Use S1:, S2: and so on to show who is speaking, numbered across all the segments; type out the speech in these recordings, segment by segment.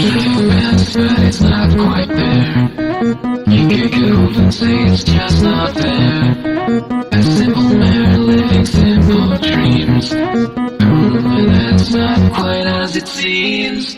S1: try your best, but it's not quite there. You giggle and say it's just not there. A simple man living simple dreams. But that's not quite as it seems.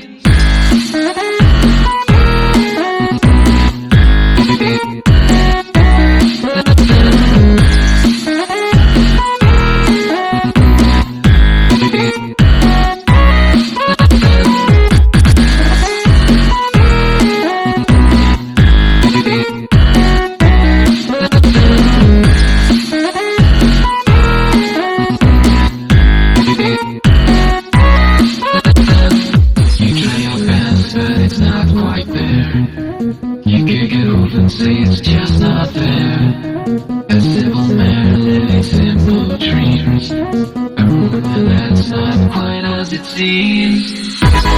S1: But it's not quite there. You giggle and say it's just not there. A simple man living simple dreams. And that's not quite as it seems.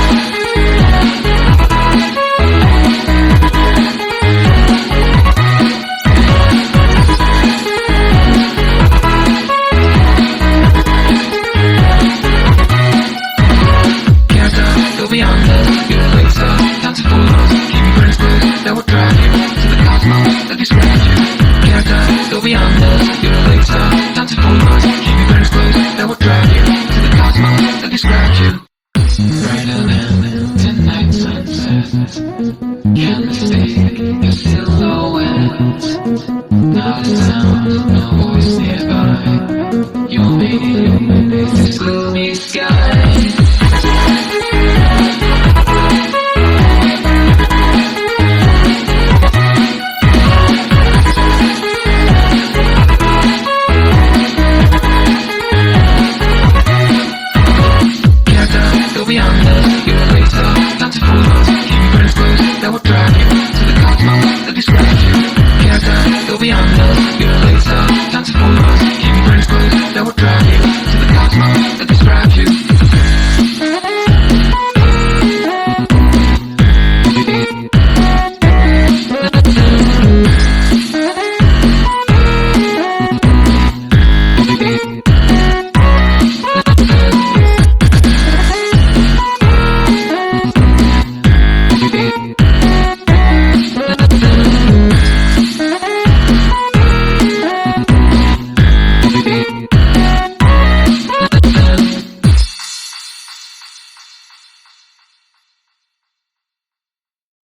S1: Go beyond us, you're a laser, dancing for us. Keep your friends close, that will drive you to the cosmos, that describes you. Character, go beyond us, you're a laser, dancing for us. Keep your friends close, that will drive you to the cosmos, that describes you. Brighter than tonight sunsets, can't mistake your silhouette. Not a sound, no voice.